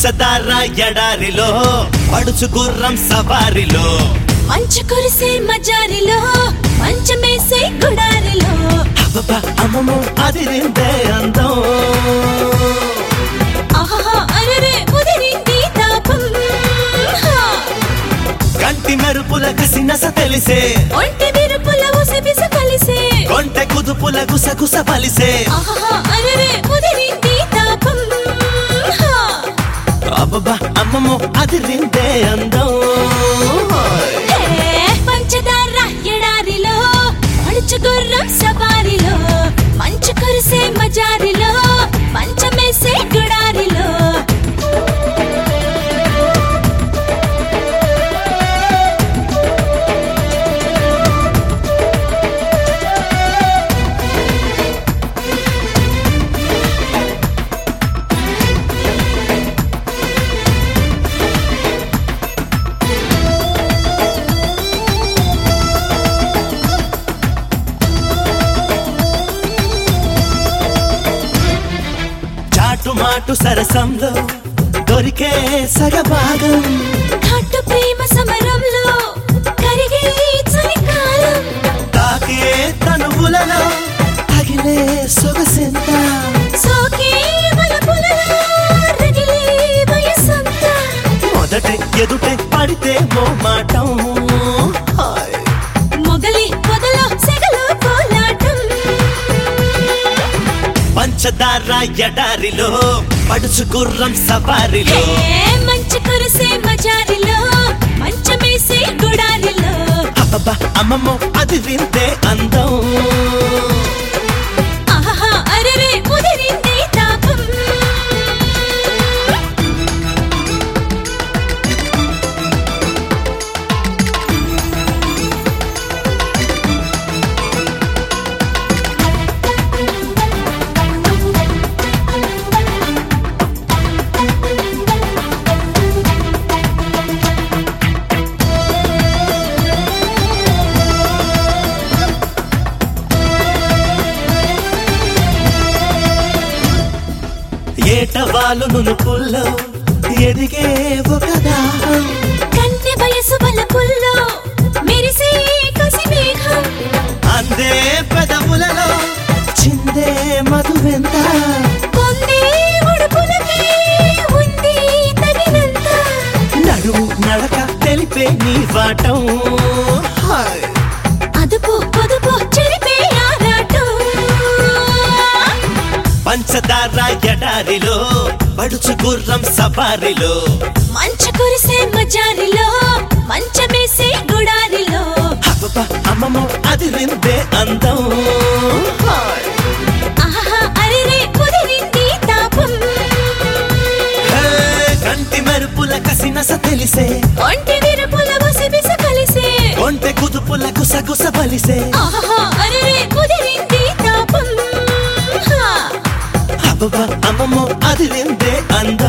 పంచదార ఎడారిలో పడుచు గుర్రం సవారిలో మంచు కురిసే మజారిలో మంచమేసే గుడారిలో అబ్బబ్బా అమ్మమ్మో అదిరిందే అందం ఆహా అరెరే ఉదిరింది తాపం కంటి మెరుపుల కసినస తెలిసే ఒంటి విరుపుల ఉసబిస కలిసే కొంటె కుదుపుల గుసగుస పలిసే ఆహా అరెరే ఉదిరింది తాపం అబ్బబ్బా అమ్మమ్మో అదిరిందే అందం పంచదార ఎడారిలో పడుచు గుర్రం సవారిలో మంచు కురిసే మజారిలో మంచమేసే గుడారిలో మాటు సరసంలో దొరికే సగభాగం ఘాటు ప్రేమ సమరంలో కరిగే చలికాలం తాకే తనువులలో తగిలే సొగసెంత సోకే వలపులలో రగిలే వయసంత మొదటి ఎదుటే పడితే మోమాటం మొగలి పొదలో సెగలో కోలాటం పంచదార ఎడారిలో పడుచు గుర్రం సవారిలో మంచు కురిసే మజారిలో మంచమేసే గుడారిలో అబ్బబ్బా అమ్మమ్మో అది వింటే అందం ఆహా అరెరే ఉదిరింది తాపం ఏటవాలు నునుపుల్లో ఎదిగే ఒక దాహం కన్నె వయసు వలపుల్లో మెరిసే కసి మేఘం అందే పెదవులలో చిందే మధువెంత పొందే ఉడుపులకి ఉంది తగినంత నడుము నడక తెలిపే నీ వాటం అదుపు పొదుపు చెరిపే ఆరాటం పంచదార ఎడారిలో పడుచు గుర్రం సవారిలో మంచు కురిసే మజారిలో మంచమేసే గుడారిలో అబ్బబ్బా అమ్మమ్మో అది విందే అందం ఆహా అరెరే కుదిరింది తాపం కంటి మెరుపుల కసినస తెలిసే ఒంటి విరుపుల ఉసబిస కలిసే ఒంటె కుదుపుల గుసగుస పలిసే ఆహా అరెరే కుదిరింది తాపం అబ్బబ్బా అమ్మమ్మో అది విందే అందం